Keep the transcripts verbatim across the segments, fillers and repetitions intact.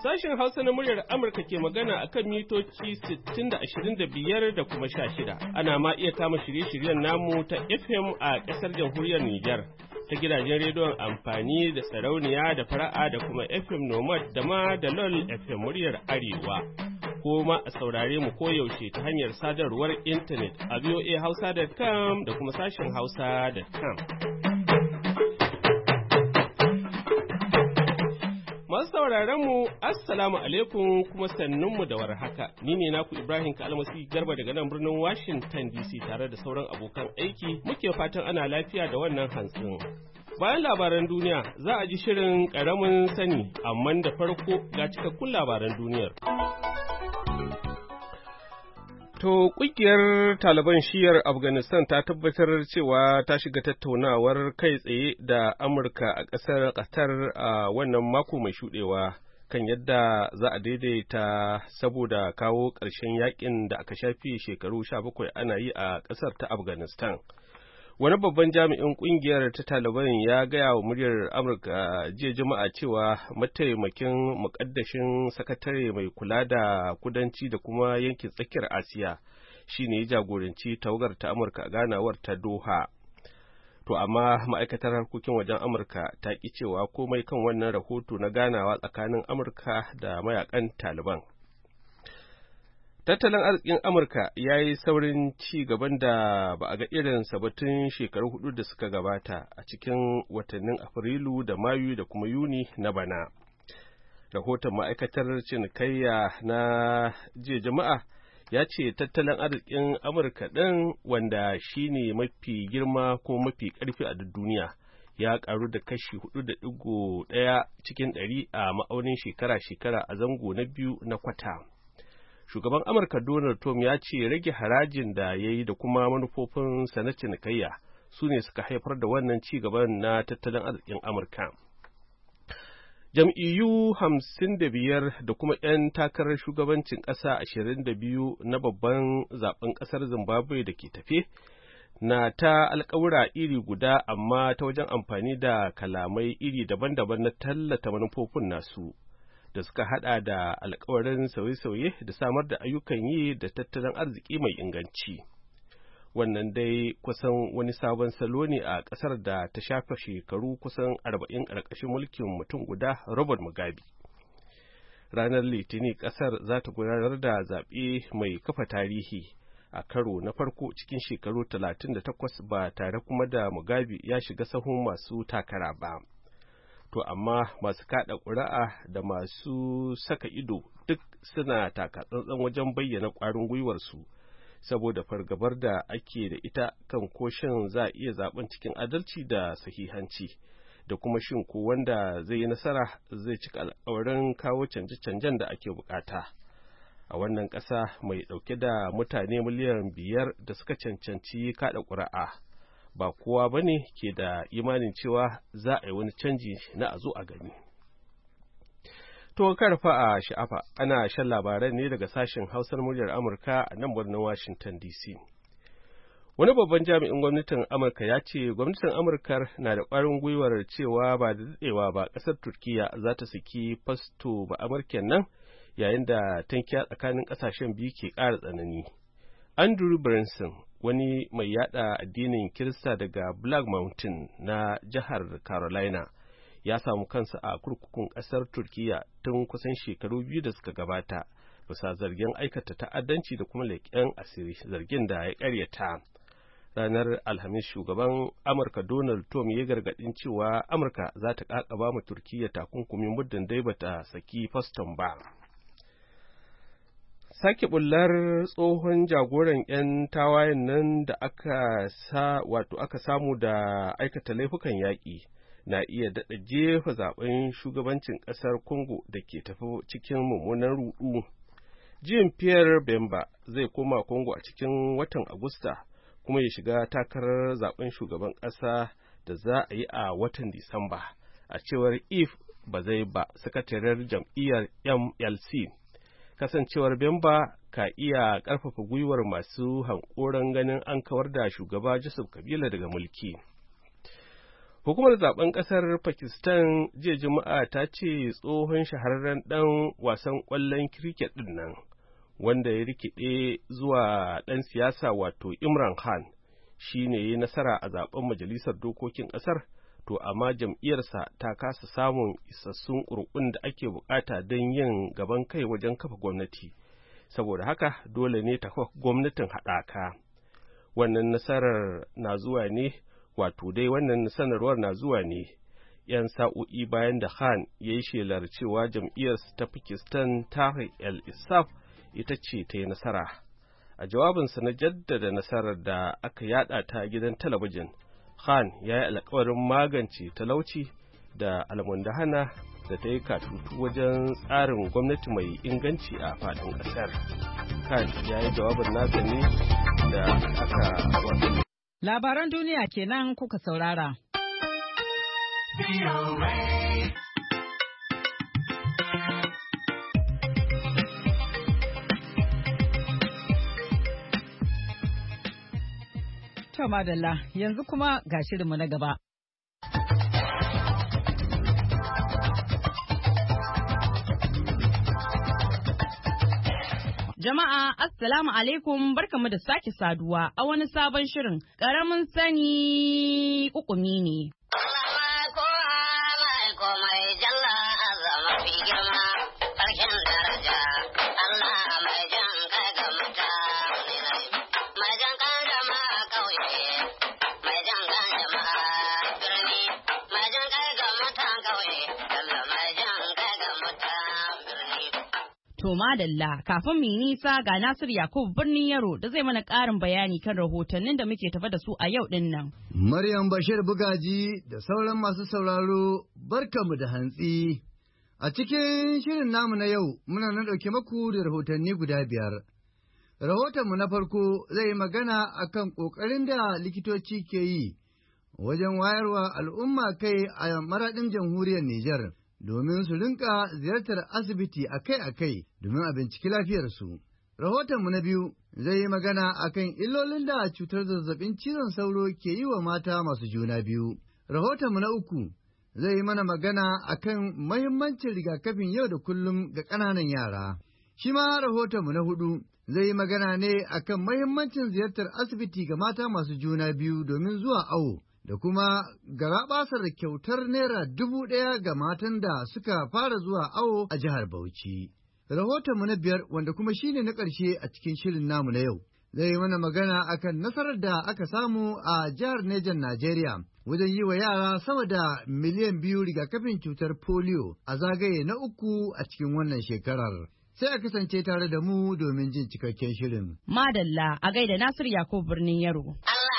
Sashen Hausa na muryar Amurka ke magana a kan mitoci sittin da ashirin da biyar da kuma sha shida. Ana ma iya kama shirye-shiryen namu ta F M a ƙasar jamhuriyar Nijar, ta gidajen rediyon amfani da sarauniya da fara'a da kuma F M Nomad da ma da LOL F M muryar Arewa. Ko ma a saurare mu koyaushe ta hanyar sadarwar intanet a v o a hausa dot com da kuma sashen hausa dot com. Masu sauraron mu assalamu alaikum kuma sannunmu da warhaka. Ni ne naku Ibrahim Kalmasi Garba daga nan birnin Washington D C tare da sauran abokan aiki muke fatan ana lafiya da wannan hantsin. Bayan labaran duniya za a ji shirin ƙaramin sani, amma da farko ga cikakkun labaran duniyar. To, ƙungiyar Taliban shiyar Afghanistan ta tabbatar cewa ta shiga tattaunawar kai tsaye da Amurka a ƙasar Qatar a wannan mako mai shuɗewa kan yadda za a daidaita saboda kawo ƙarshen yakin da aka shafi shekaru sha bakwai ana yi a ƙasar ta Afghanistan. Wani babban jami'in ƙungiyar ta Taliban ya gaya wa muryar Amurka jiya Juma'a cewa mataimakin muƙaddashin sakatare mai kula da kudanci da kuma yankin tsakiyar Asiya shi ne ya jagoranci tawagar ta Amurka a ganawar ta Doha. To amma ma'aikatar harkokin wajen Amurka ta ƙi cewa komai kan wannan rahoto na ganawa tsakanin Amurka da mayakan Taliban. Tattalin arzikin Amurka ya yi saurin ci gaban da ba a ga irinsa ba tun shekaru hudu da suka gabata a cikin watannin Afrilu da Mayu da kuma Yuni na bana. Rahoton ma'aikatar cinikayya na jiya Juma'a ya ce tattalin arzikin Amurka ɗin, wanda shi ne mafi girma ko mafi ƙarfi a duk duniya, ya ƙaru da kashi hudu da ɗigo ɗaya cikin ɗari a ma'aunin shekara-shekara a zango na biyu na kwata. Shugaban Amurka Donald Trump ya ce rage harajin da ya yi da kuma manufofin na cinikayya su ne suka haifar da wannan ci gaban na tattalin arzikin Amurka. Jam'iyyu hamsin da biyar da kuma 'yan takarar shugabancin ƙasa ashirin da biyu na babban zaben ƙasar Zimbabwe da ke tafe na ta alƙawura iri guda, amma ta wajen amfani da kalamai iri daban-daban na tallata manufofin nasu, da suka hada da alkawarin sauye-sauye da samar da ayyukan yi da tattalin arziki mai inganci. Wannan dai kusan wani sabon salo ne a ƙasar da ta shafe shekaru kusan arba'in ƙarƙashin mulkin mutum guda, Robert Mugabe. Ranar Litinin ƙasar za ta gudanar da zaɓe mai kafa tarihi a karo na farko cikin shekaru talatin da takwas ba tare kuma da Mugabe ya shiga sahun masu takara ba. To amma masu kaɗa ƙuri'a da masu saka ido duk suna takatsantsan wajen bayyana ƙwarin gwiwarsu saboda fargabar da ake da ita kan ko shin za a iya zaben cikin adalci da sahihanci, da kuma shin ko wanda zai yi nasara zai cika alƙawarin kawo canje-canjen da ake bukata. A wannan ƙasa mai ɗauke da mutane miliyan biyar da suka cancanci kaɗa ƙuri'a, ba kowa ba ne ke da imanin cewa za a yi wani canji na a zo a gani. To karfa a sha'afa, ana shan labaran ne daga sashen Hausar muryar Amurka a nan birnin Washington D C. Wani babban jami'in gwamnatin Amurka ya ce gwamnatin Amurka na da ƙwarin gwiwar cewa ba da daɗewa ba ƙasar Turkiyya za ta saki fasto ba Amurken nan, yayin da tankiya tsakanin ƙasashen biyu ke ƙara tsanani. Andrew Branson, wani mai yada addinin Kirista daga Black Mountain na jihar Carolina, ya samu kansa a kurkukun ƙasar Turkiyya tun kusan shekaru biyu da suka gabata bisa zargin aikata ta'addanci da kuma leƙen asiri, zargin da ya ƙaryata. Ranar Alhamis shugaban Amurka Donald Trump ya gargaɗin cewa Amurka za ta ƙaƙaba ma Turkiyya takunkumin muddin dai bata saki faston ba. Sake bullar tsohon jagoran 'yan tawayen nan da aka sa wato aka samu da aikata laifukan yaƙi na iya daɗa jefa zaben shugabancin ƙasar Congo da ke tafi cikin mummunan ruɗu. Jean Pierre Bemba zai koma Congo a cikin watan Agusta kuma ya shiga takarar zaben shugaban ƙasa da za a yi a watan Disamba, a cewar Yves Bazaiba, sakataren jam'iyyar M L C. Kasancewar Bemba ka iya ƙarfafa gwiwar masu hankoron ganin an kawar da shugaba Joseph Kabila daga mulki. Hukumar zaben ƙasar Pakistan jiya Juma'a ta ce tsohon shahararren ɗan wasan ƙwallon cricket ɗin nan, wanda ya rikide zuwa ɗan siyasa wato Imran Khan, shi ne ya nasara a zaben majalisar dokokin ƙasar, to amma jam'iyyarsa ta kasa samun isassun ƙuri'un da ake bukata don yin gaban kai wajen kafa gwamnati, saboda haka dole ne ta kafa gwamnatin haɗaka. Wannan nasarar na zuwa ne wato dai wannan sanarwar na zuwa ne ‘yan sa'o'i bayan da Khan ya yi shelar cewa jam'iyyarsa ta Pakistan Tehreek e-Insaf ita ce ta yi nasara. A jawabinsa na jaddada nasarar da aka yada ta gidan talabijin, Khan ya yi alkawarin magance talauci da almundahana da ta yi katutu wajen tsarin gwamnati mai inganci a faɗin ƙasar. Khan ya yi jawabin nasa ne da aka wato. Labaran duniya kenan kuka saurara. To madalla, yanzu kuma ga shirinmu na gaba. Jama'a, Assalamu alaikum, barkamu da sake saduwa a wani sabon shirin ƙaramin sani ƙuƙumi ne. To madalla, kafin mu yi nisa ga Nasir Yakubu birnin Yaro da zai mana ƙarin bayani kan rahotannin da muke tafa da su a yau din nan. Maryam Bashir Bugaji da sauran masu sauraro barkamu da hantsi. A cikin shirin namu na yau muna nan ɗauke maku da rahotanni guda biyar. Rahotonmu na farko zai yi magana akan ƙoƙarin da likitoci ke yi wajen wayarwa al'umma kai a maraɗin jamhuriyar Nijar. Domin su rinka ziyartar asibiti akai-akai domin a binciki lafiyarsu. Rahotonmu na biyu zai yi magana akan illolin da cutar zazzabin cizon sauro ke yi wa mata masu juna biyu. Rahotonmu na uku zai yi mana magana akan mahimmancin rigakafin yau da kullum ga ƙananan yara. Shi ma rahotonmu na hudu zai yi magana ne akan mahimmancin ziyartar asibiti ga mata masu juna biyu domin zuwa awo. Da kuma garaɓasar kyautar Naira dubu ɗaya ga matan da suka fara zuwa awo a jihar Bauchi. Rahotonmu na biyar wanda kuma shine na ƙarshe a cikin shirin namu na yau. Zai yi mana magana akan nasarar da aka samu a jihar Nejan Najeriya wajen yi wa yara sama da miliyan biyu rigakafin cutar polio a zagaye na uku a cikin wannan shekarar. Sai a kasance tare da mu domin jin cikakken shirin. Madalla a gaida Nasir Yakubu birnin Yaro.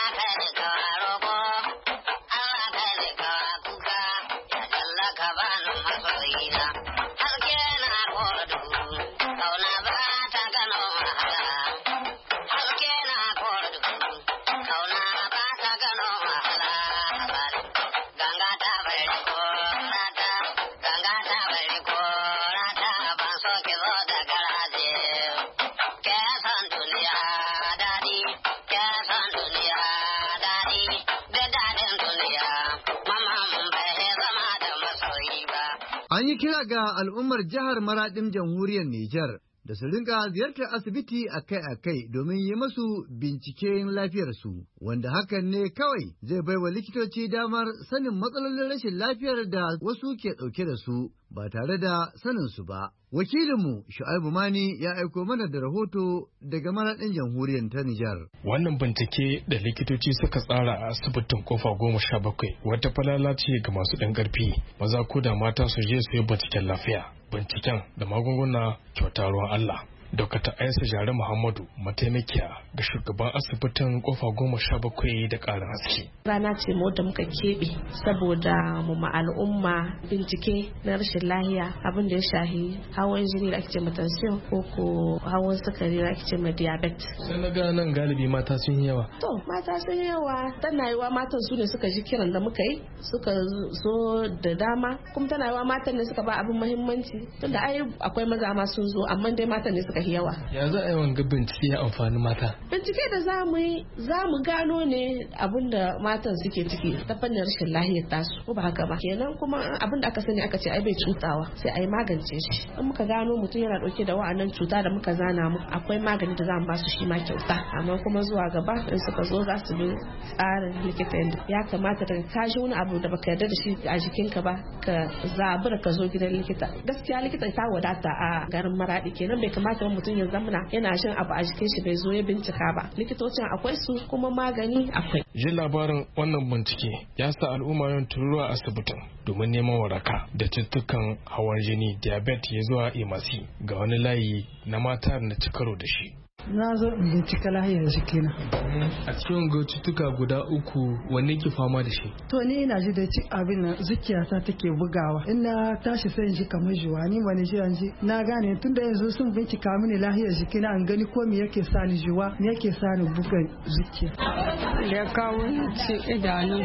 An yi kira ga al'ummar jihar Maraɗin jamhuriyar Nijar da su rinka ziyartar asibiti akai-akai domin yi masu binciken lafiyarsu, wanda hakan ne kawai zai baiwa likitoci damar sanin matsalolin rashin lafiyar da wasu ke ɗauke da su ba tare da saninsu ba. Wakilinmu Shu'aibu Mani ya aiko mana da rahoto daga Maraɗin jamhuriyar ta Nijar. Wannan bincike da likitoci suka tsara a asibitin kofa goma sha bakwai wata falala ce ga masu ɗan ƙarfi, maza ko da mata su je su yi binciken lafiya. Binciken da magunguna kyauta ruwan Allah. Dokta Aisha Jare Muhammadu mataimakiya ga shugaban asibitin kofa goma sha bakwai da ƙarin haske. Rana ce mu da muka keɓe saboda mu ma al'umma bincike na rashin lahiya abin da ya shahi hawan jini da ake ce tension ko ko hawan sukari da ake ce ma diabetes. Sai na ga nan galibi mata sun yi yawa. To mata sun yi yawa, tana yiwa matan su ne suka ji kiran da muka yi suka zo da dama, kuma tana yiwa matan ne suka ba abin muhimmanci tunda ai akwai maza ma sun zo amma dai matan ne suka yawa. Ya za a yi wanga bincike ya amfani mata? Bincike da za mu yi za mu gano ne abin da matan suke ciki ta fannin rashin lahiyar tasu ko ba haka ba. Kenan kuma abin da aka sani aka ce ai bai cutawa sai a yi magance shi. In muka gano mutum yana dauke da wa'annan cuta da muka zana mu akwai magani da za mu ba su shi ma kyauta. Amma kuma zuwa gaba in suka zo za su bi tsarin likita yadda ya kamata daga kashi wani abu da baka yarda da shi a jikinka ba ka zabura ka zo gidan likita. Gaskiya likita ta wadata a garin Maradi kenan bai kamata mutum ya zamana yana shan abu a jikin shi bai zo ya bincika ba. Likitocin akwai su kuma magani akwai. Jin labarin wannan bincike ya sa al'umma yin tururuwa asibitin domin neman waraka da cututtukan hawan jini, diabetes ya zuwa emasi ga wani layi na mata na ci karo da shi. Na zo in bincika lahiyar jikina. A cikin cututtuka guda uku wanne ke fama da shi? To ni ina ji da ci abin nan zuciyata take bugawa. In na tashi sai in ji kamar juwa ni wani ji an ji. Na gane tun da yanzu sun bincika mini lahiyar jikina an gani ko me yake sa ni juwa, me yake sa ni bugan zuciya. Da ya kawo ci idanun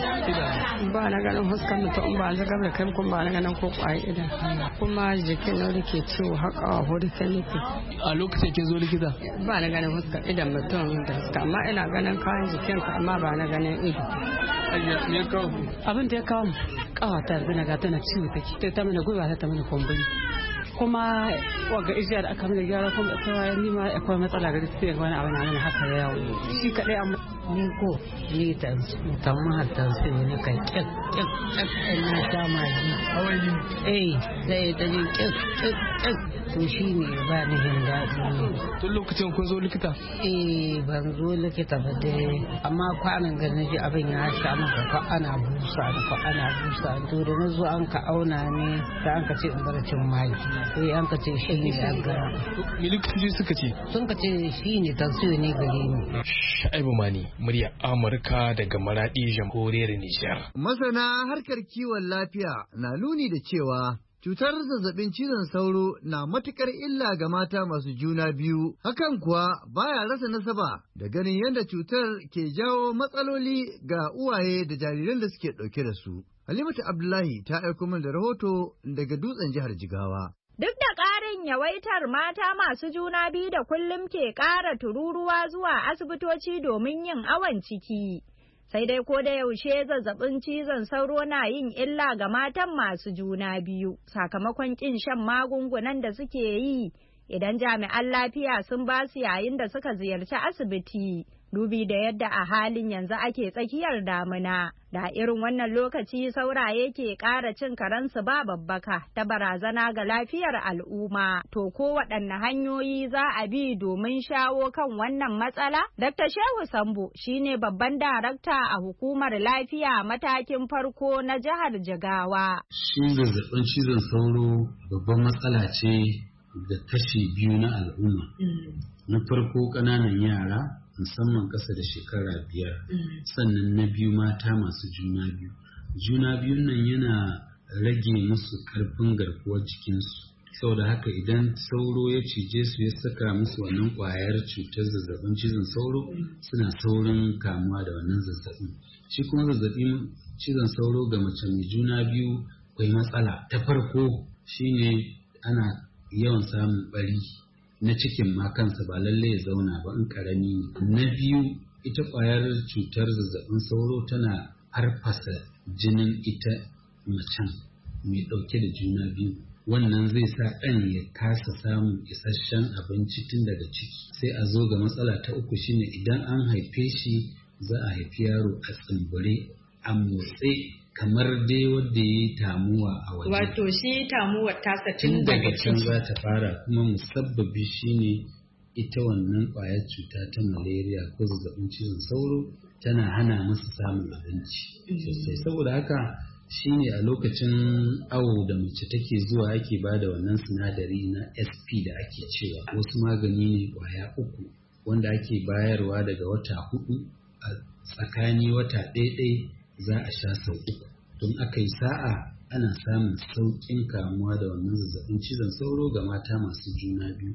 ba na ganin fuskar mutum ba na ganin kai kuma ba na ganin ko kwaye idan. Kuma jikin na rike ciwo haka hudu ta nufi. A lokacin kin zo likita? Ba na ganin fuskar idan mutum da fuska amma ina ganin kayan jikinka amma ba na ganin ido. Abin da ya kawo kawa ta zina ga tana ciwo take ta mana gwiwa ta mana kumburi kuma waga ijiya da aka mana gyara kuma ta ni ma akwai matsala ga sai wani abu na mana haka ya yawo shi kadai amma ni ko ni ta tamma ta sai ne kai kik kik ina ta maji hawaii eh sai ta ji kik kik kik to shi ne ba ni jin daɗi. Tun lokacin kun zo likita? Eh ban zo likita ba dai amma kwanan ga na ji abin ya sha maka fa ana busa da fa ana busa to da na zo an ka auna ne da an ka ce in bar cin magi sai an ka ce shi ne ya gara. Me likitoci suka ce? Sun ka ce shi ne tansiyo ne gare ni. Shaibu Mani, murya Amurka daga Maradi, jamhuriyar Nijar. Masana harkar kiwon lafiya na nuni da cewa cutar zazzabin cizon sauro na matukar illa ga mata masu juna biyu, hakan kuwa baya rasa nasaba da ganin yadda cutar ke jawo matsaloli ga uwaye da jariran da suke ɗauke da su. Halimatu Abdullahi ta aiko min da rahoto daga dutsen jihar Jigawa. Duk da ƙarin yawaitar mata masu juna biyu da kullum ke ƙara tururuwa zuwa asibitoci domin yin awon ciki. Sai dai ko da yaushe zazzabin cizon sauro na yin illa ga matan masu juna biyu sakamakon ƙin shan magungunan da suke yi idan jami'an lafiya sun ba su yayin da suka ziyarci asibiti. Dubi da yadda a halin yanzu ake tsakiyar damina, da irin wannan lokaci sauraye ke ƙara cin karensu ba babbaka ta barazana ga lafiyar al'umma. To ko waɗanne hanyoyi za a bi domin shawo kan wannan matsala? Dakta Shehu Sambo shine babban darakta a hukumar lafiya matakin farko na jihar Jigawa. Shi zazzabin cizon sauro babban matsala ce da kashi biyu na al'umma. Na farko ƙananan yara musamman ƙasa da shekara biyar, sannan na biyu mata masu juna biyu. Juna biyun nan yana rage musu ƙarfin garkuwar jikinsu. Saboda haka idan sauro ya cije su ya saka musu wannan ƙwayar cutar zazzabin cizon sauro suna saurin kamuwa da wannan zazzabin. Shi kuma zazzabin cizon sauro ga mace mai juna biyu akwai matsala. Ta farko shine ana yawan samun ɓari na cikin ma kansa ba lalle ya zauna ba in karami ne. Na biyu ita ƙwayar cutar zazzabin sauro tana harfasa jinin ita macen mai ɗauke da juna biyu. Wannan zai sa ɗan ya kasa samun isasshen abinci tun daga ciki. Sai a zo ga matsala ta uku shine idan an haife shi za a haifi yaro a tsimbure a motse kamar dai wanda ya yi tamuwa a waje. Wato shi tamuwar tasa tun daga can za ta fara, kuma musabbabi shine ita wannan ƙwayar cuta ta malaria ko zazzabin cizon sauro tana hana musu samun abinci sosai. Saboda haka shine a lokacin awo da mace take zuwa ake ba da wannan sinadari na S P da ake cewa wasu magani ne ƙwaya uku wanda ake bayarwa daga wata hudu a tsakani wata ɗaya za a sha sau uku. Don aka yi sa'a ana samun sauƙin kamuwa da wannan zazzabin cizon sauro ga mata masu juna biyu.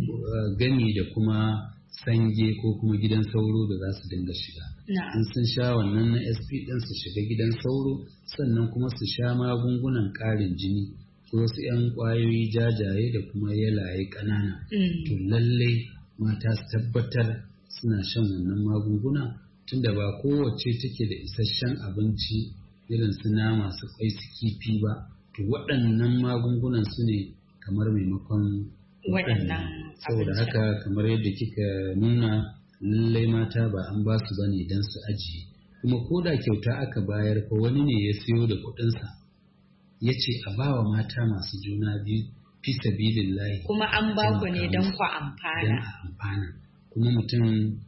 Gani da kuma sange ko kuma gidan sauro da za su dinga shiga. In sun sha wannan na S P ɗin su shiga gidan sauro sannan kuma su sha magungunan ƙarin jini akwai wasu 'yan ƙwayoyi jajaye da kuma yalaye ƙanana. To lallai mata su tabbatar suna shan wannan magunguna tunda ba kowace take da isasshen abinci irin su nama su kwai su kifi ba. To waɗannan magungunan su ne kamar maimakon waɗannan. Saboda haka kamar yadda kika nuna lallai mata ba an ba su bane don su ajiye. Kuma ko da kyauta aka bayar ko wani ne ya siyo da kuɗinsa ya ce a bawa mata masu juna biyu fi sabilillahi. Kuma an ba ku ne don ku amfana. Don amfana. Kuma mutum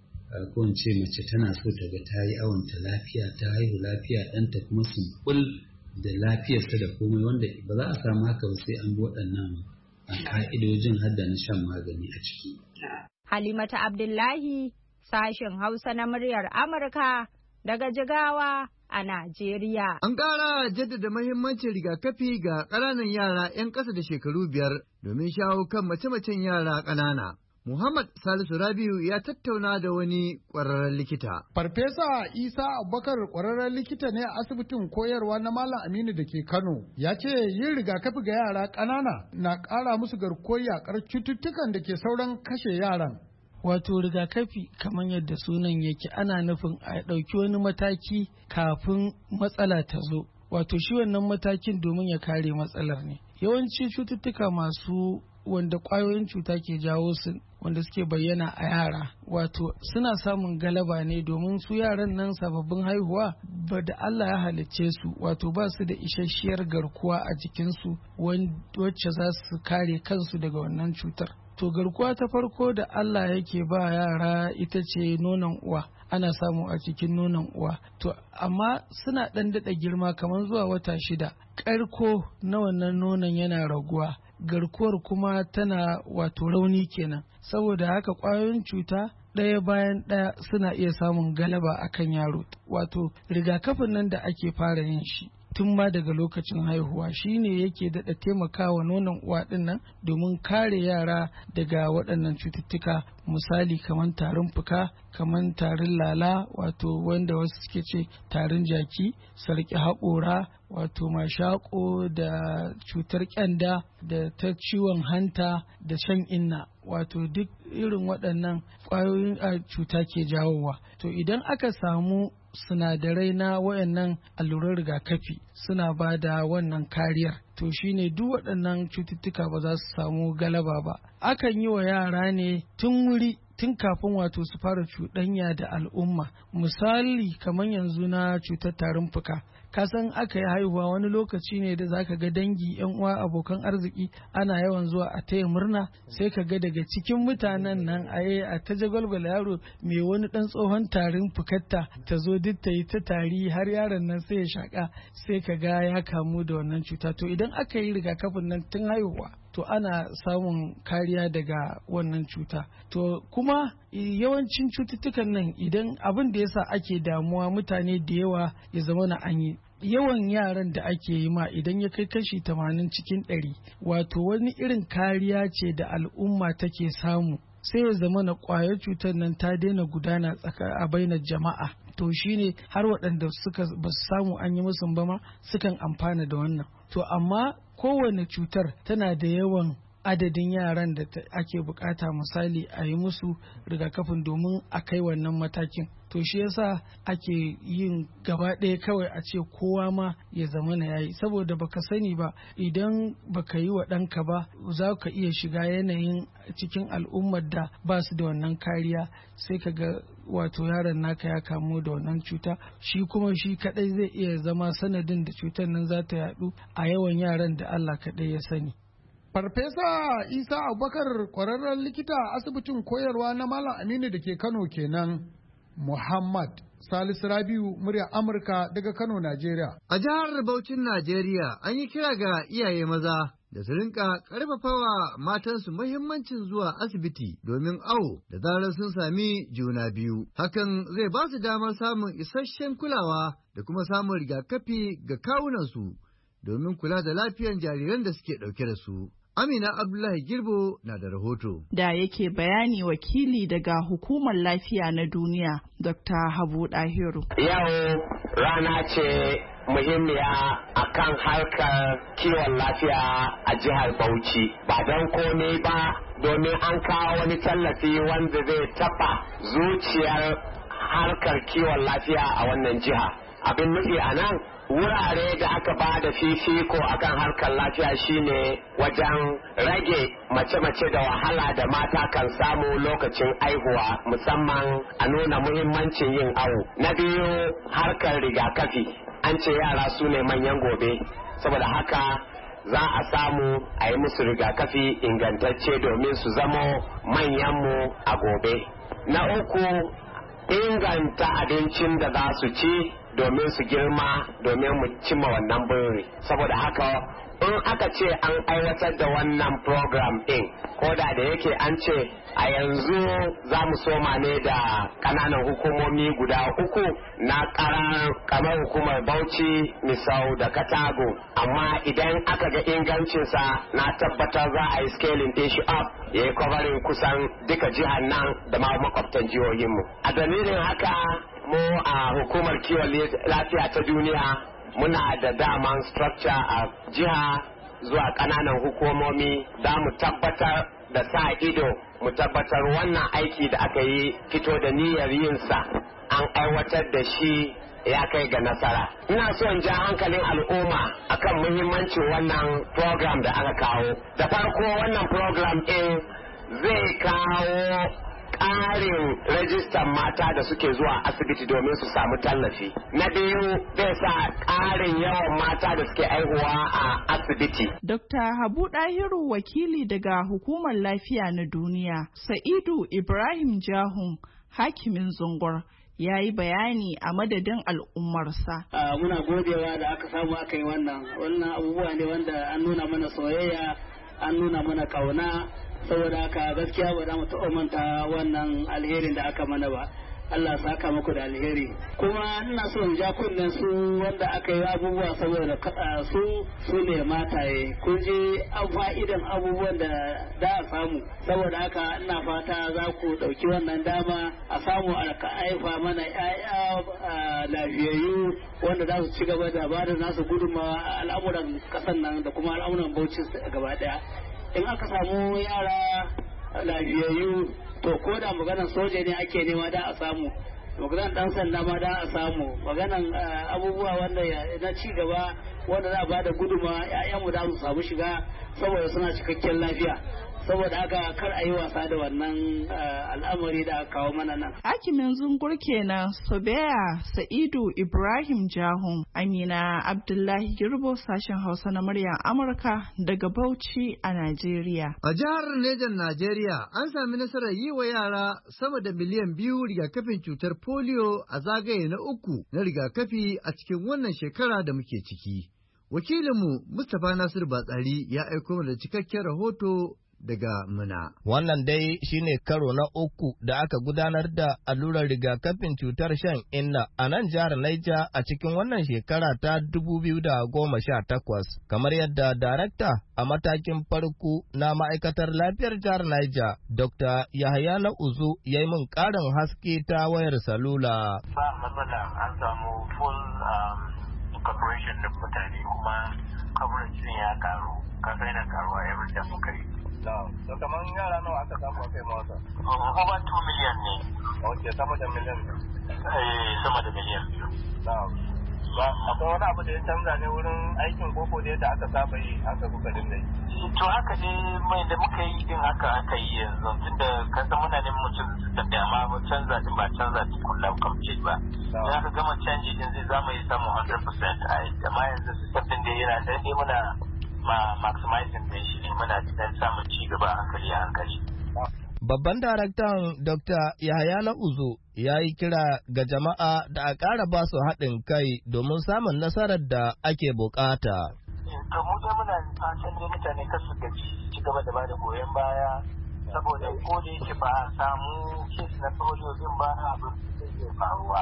ko in ce mace tana so ta ga ta yi awon ta lafiya ta haihu lafiya ɗanta kuma sumbul da lafiyarsa da komai wanda ba za a samu haka ba sai an bi waɗannan ka'idojin hadda na shan magani a ciki. Halimata Abdullahi, sashen Hausa na muryar Amurka daga Jigawa a Najeriya. An ƙara jaddada mahimmancin rigakafi ga ƙananan yara 'yan ƙasa da shekaru biyar domin shawo kan mace-macen yara ƙanana. Muhammad Salisu Rabiu ya tattauna da wani ƙwararren likita. Farfesa Isa Abubakar ƙwararren likita ne a asibitin koyarwa na Malam Aminu da ke Kano. Ya ce yin rigakafi ga yara ƙanana na ƙara musu garkuwar yaƙar cututtukan da ke sauran kashe yaran. Wato rigakafi kamar yadda sunan yake ana nufin a ɗauki wani mataki kafin matsala ta zo. Wato shi wannan matakin domin ya kare matsalar ne. Yawanci cututtuka masu wanda ƙwayoyin cuta ke jawo su wanda suke bayyana a yara wato suna samun galaba ne domin su yaran nan sababbin haihuwa ba da Allah ya halicce su wato ba su da isasshiyar garkuwa a jikinsu wacce za su kare kansu daga wannan cutar. To garkuwa ta farko da Allah yake ba yara ita ce nonon uwa. Ana samu a cikin nonon uwa. To amma suna ɗan daɗa girma kamar zuwa wata shida. Ƙarko na wannan nonon yana raguwa. Garkuwar kuma tana wato rauni kenan. Saboda haka ƙwayoyin cuta ɗaya bayan ɗaya suna iya samun galaba akan yaro. Wato rigakafin nan da ake fara yin shi tun ma daga lokacin haihuwa shine yake daɗa taimakawa nonon uwa ɗin nan domin kare yara daga waɗannan cututtuka misali kamar tarin fuka kamar tarin lala wato wanda wasu suke ce tarin jaki sarki haƙora wato mashaƙo da cutar ƙyanda da ta ciwon hanta da shan inna wato duk irin waɗannan ƙwayoyin cuta ke jawowa. To idan aka samu sinadarai na wayannan alluran rigakafi suna ba da wannan kariyar to shine duk waɗannan cututtuka ba za su samu galaba ba. Akan yi wa yara ne tun wuri tun kafin wato su fara cuɗanya da al'umma misali kamar yanzu na cutar tarin fuka kasan aka yi haihuwa wani lokaci ne da zaka ga dangi yan uwa abokan arziki ana yawan zuwa a taya murna sai ka ga daga cikin mutanen nan aye a ta jagwalgwala yaro mai wani dan tsohon tarin fukatta ta zo duk ta yi ta tari har yaron nan sai ya shaka sai ka ga ya kamu da wannan cuta. To idan aka yi rigakafin nan tun haihuwa to ana samun kariya daga wannan cuta. To kuma yawancin cututtukan nan idan abin da yasa ake damuwa mutane da yawa ya zama na an yi yawan yaran da ake yi ma idan ya kai kashi tamanin cikin ɗari wato wani irin kariya ce da al'umma take samu sai ya zama na ƙwayar cutar nan ta daina gudana a bainar jama'a. To shine har waɗanda suka ba su samu an yi musu ba ma sukan amfana da wannan. To amma kowane cutar tana da yawan adadin yaran da ake bukata misali a yi musu rigakafin domin a kai wannan matakin. To shi yasa ake yin gaba ɗaya kawai a ce kowa ma ya zama na yayi saboda baka sani ba idan baka yi wa ɗanka ba za ka iya shiga yanayin cikin al'ummar da ba su da wannan kariya sai ka ga wato yaron naka ya kamu da wannan cuta shi kuma shi kadai zai iya zama sanadin da cutar nan za ta yadu a yawan yaran da Allah kadai ya sani. Farfesa Isa Abubakar ƙwararren likita a asibitin koyarwa na Malam Aminu da ke Kano kenan. Muhammad Salisu Rabiu murya Amurka daga Kano, Najeriya. A jihar Bauchin Najeriya an yi kira ga iyaye maza da su rinka ƙarfafawa matansu muhimmancin zuwa asibiti domin awo da zarar sun sami juna biyu. Hakan zai ba su damar samun isasshen kulawa da kuma samun rigakafi ga kawunansu domin kula da lafiyar jariran da suke ɗauke da su. Amina Abdullahi Girbo na da rahoto. Da yake bayani wakili daga Hukumar Lafiya na Duniya, Dokta Habu Dahiru. Yau rana ce muhimmiya akan harkar kiwon lafiya a jihar Bauchi ba don komai ba domin an kawo wani tallafi wanda zai taɓa zuciyar harkar kiwon lafiya a wannan jiha. Abin nufi a nan wurare da aka ba da fifiko akan harkar lafiya shine wajen rage mace-mace da wahala da mata kan samu lokacin aihuwa, musamman a nuna muhimmancin yin awo. Na biyu harkar rigakafi, an ce yara su ne manyan gobe, saboda haka za a samu a yi musu rigakafi ingantacce domin su zamo manyanmu a gobe. Na uku inganta abincin da za su ci domin su girma domin mu cimma wannan buri. Saboda haka in aka ce an aiwatar da wannan program ɗin, ko da da yake an ce a yanzu za mu soma ne da ƙananan hukumomi guda uku na ƙaramar hukumar Bauchi, Misau da Katago, amma idan aka ga ingancinsa na tabbatar za a yi scaling ɗin shi up ya yi covering kusan duka jihar nan da ma makwabtan jihohinmu. A dalilin haka mu a hukumar kiwon lafiya ta duniya muna da daman structure a jiha zuwa ƙananan hukumomi za mu tabbatar da sa ido mu tabbatar wannan aiki da aka yi fito da niyyar yinsa an aiwatar da shi ya kai ga nasara. Ina so in ja hankalin al'umma akan muhimmancin wannan program da aka kawo. Da farko wannan program ɗin zai kawo ƙarin rajistan mata da suke zuwa asibiti domin su samu tallafi. Na biyu zai sa ƙarin yawan mata da suke aihuwa a asibiti. Dokta Habu Dahiru wakili daga Hukumar Lafiya na Duniya, Sa'idu Ibrahim Jahun hakimin Zungur ya yi bayani a madadin al'ummarsa. Uh, muna godewa da aka samu aka yi wannan wannan abubuwa ne wanda an nuna mana soyayya, an nuna mana kauna, saboda haka gaskiya ba za mu taɓa manta wannan alherin da aka mana ba. Allah saka muku da alheri. Kuma ina so in ja kunnen su wanda aka yi abubuwa saboda su su ne mataye. Kun je an fa'idan abubuwan da da a samu. Saboda haka ina fata za ku ɗauki wannan dama a samu a haifa mana ƴaƴa lafiyayyu wanda za su ci gaba da ba da nasu gudunmawa a al'amuran ƙasar nan da kuma al'amuran Bauchi gaba ɗaya. In aka samu yara lafiyayyu to ko da maganan soja ne ake nema da a samu, maganan dan sanda ma da a samu, maganan abubuwa wanda na ci gaba wanda za a bada guduma ƴaƴanmu da su samu shiga saboda suna cikakken lafiya. Saboda haka kar a yi wasa da wannan al'amari da aka kawo mana nan. Hakimin Zungur kenan Sobeya Sa'idu Ibrahim Jahun. Amina Abdullahi Girbo, sashen Hausa na muryar Amurka daga Bauchi a Najeriya. A jihar Nejan Najeriya an sami nasarar yi wa yara sama da miliyan biyu rigakafin cutar polio a zagaye na uku na rigakafi a cikin wannan shekara da muke ciki. Wakilinmu Mustapha Nasir Batsari ya aiko da cikakken rahoto daga Mina. Wannan dai shine karo na uku da aka gudanar da allurar rigakafin cutar shan inna a nan jihar Niger a cikin wannan shekara ta dubu biyu da goma sha takwas, kamar yadda darakta a matakin farko na ma'aikatar lafiyar jihar Niger, Dokta Yahaya na Uzu, ya yi min ƙarin haske ta wayar salula. Ba matsala, an samu full incorporation da mutane kuma coverage ya karu, kasa yana karuwa every day muka yi. To kamar yara nawa aka samu a kai mawasa? Over two million ne. Ok, sama da miliyan biyu. Eh, sama da miliyan biyu. Akwai wani abu da ya canza ne wurin aikin koko da yadda aka saba yi haka kuka dinga yi? To haka ne mai da muka yi din haka aka yi yanzu tunda kasa muna neman mutum su da amma ba canza din ba canza din kullum complete ba. Idan aka gama canji din zai zama yi samu one hundred percent a yi. Amma yanzu sabbin da yana da ne muna ma maximizing din shi ne muna dan samun ci gaba a hankali a hankali. Babban daraktan Dokta Yahaya na Uzo ya yi kira ga jama'a da a ƙara ba su haɗin kai domin samun nasarar da ake bukata. To mu dai muna fatan dai mutane kar su gaji ci gaba da bada goyon baya saboda ko da yake ba a samu kes na polio din ba abin da zai faruwa.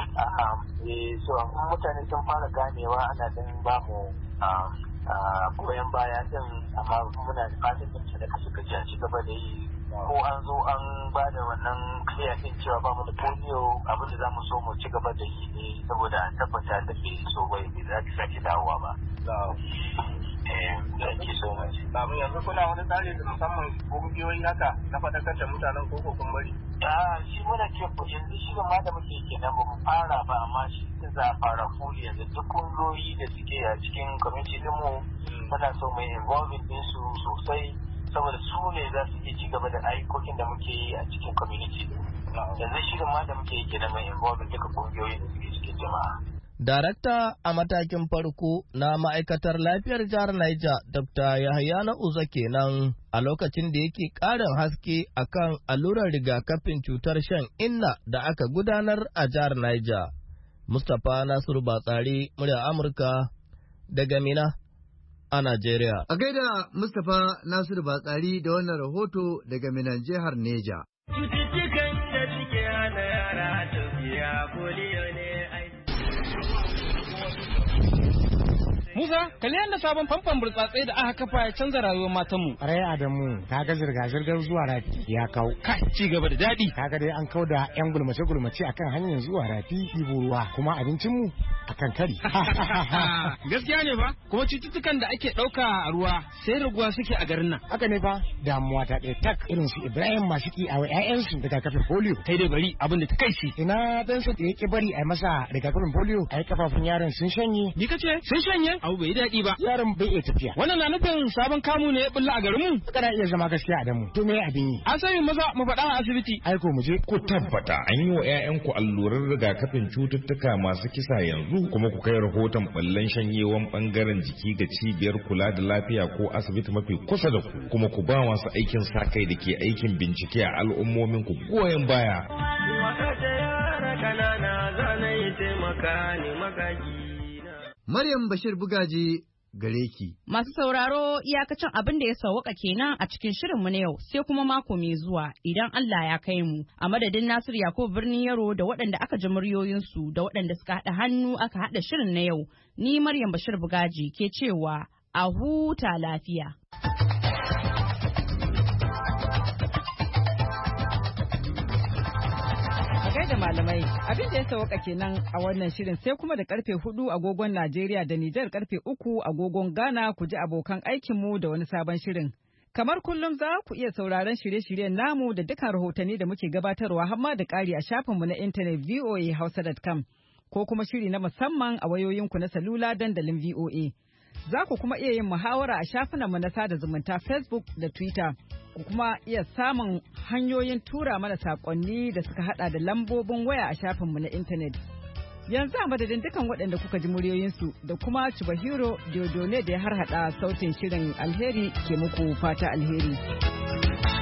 So mutane sun fara ganewa ana dan ba mu goyon baya din amma muna fatan da mutane kar su gaji a ci gaba da yi ko an zo an ba da wannan clear din cewa ba mu da polio abin da za mu so mu ci gaba da yi ne saboda an tabbata da bai so bai bai za ta sake dawowa ba. Da ke so mace. Babu yanzu kuna wani tsari da musamman kungiyoyi haka na faɗakar da mutanen koko kun bari? Ah, shi muna ce ko yanzu shi ma da muke kenan ba mu fara ba amma shi za a fara fuli yanzu duk kungiyoyi da suke a cikin community din mu muna so mu involving din su sosai saboda su ne za su iya ci gaba da ayyukokin da muke yi a cikin community din. Yanzu shi ma da muke yi kenan mu involving duka kungiyoyi da suke cikin jama'a. Darakta a matakin farko na ma'aikatar lafiyar jihar Niger, Dokta Yahaya Na'uza kenan a lokacin da yake ƙarin haske akan allurar rigakafin cutar shan inna da aka gudanar a jihar Niger. Mustapha Nasiru Batsari, murya Amurka daga Mina a Najeriya. A gaida Mustapha Nasiru Batsari da wannan rahoto daga Minan jihar Neja. Cututtukan da suke hana yara tafiya polio ne. Musa, kalli yadda sabon famfon burtsatse da aka kafa ya canza rayuwar matanmu. Rai Adamu, kaga zirga-zirgar zuwa rafi ya kau. Kai, ci gaba da daɗi. Kaga dai an kau da ƴan gulmace-gulmace akan hanyar zuwa rafi ɗibo ruwa, kuma abincinmu akan kari. Gaskiya ne fa, kuma cututtukan da ake ɗauka a ruwa sai raguwa suke a garin nan. Haka ne fa, damuwa ta ɗaya tak irin su Ibrahim masu ki a ƴaƴansu rigakafin polio. Kai dai bari abin da ta kai shi. Ina dan sa da yake bari a masa rigakafin polio, ai kafafun yaron sun shanye. Ni kace sun shanye? Abu bai daɗi ba. Yaron bai iya tafiya. Wannan na nufin sabon kamu ne ya bulla a garin mu? Kana iya zama gaskiya a damu. To me abin yi? An sani maza mu faɗa a asibiti. Ai ko mu je. Ku tabbata an yi wa ƴaƴanku allurar rigakafin cututtuka masu kisa yanzu kuma ku kai rahoton ballan shanyewan bangaren jiki ga cibiyar kula da lafiya ko asibiti mafi kusa da ku kuma ku ba masu aikin sa kai da ke aikin bincike a al'ummomin ku goyon baya. Maryam Bashir Bugaji gare ki. Masu sauraro iyakacin abin da ya sauwaka kenan a cikin shirinmu na yau sai kuma mako mai zuwa idan Allah ya kai mu. A madadin Nasir Yakubu Birnin Yaro da waɗanda aka ji muryoyinsu da waɗanda suka haɗa hannu aka haɗa shirin na yau, ni Maryam Bashir Bugaji ke cewa a huta lafiya. da malamai abin da ya sauka kenan a wannan shirin sai kuma da karfe hudu agogon Najeriya da Nijar karfe uku agogon Ghana ku ji abokan aikinmu da wani sabon shirin. Kamar kullum za ku iya sauraron shirye-shiryen namu da dukkan rahotanni da muke gabatarwa har ma da ƙari a shafinmu na intanet v o a hausa dot com ko kuma shiri na musamman a wayoyinku na salula dandalin V O A. Za ku kuma iya yin muhawara a shafinanmu na sada zumunta Facebook da Twitter. Ku kuma iya samun hanyoyin tura mana saƙonni da suka hada da lambobin waya a shafinmu na intanet. Yanzu a madadin dukan waɗanda kuka ji muryoyinsu da kuma Chubahiro Diodone da ya harhaɗa sautin shirin alheri ke muku fata alheri.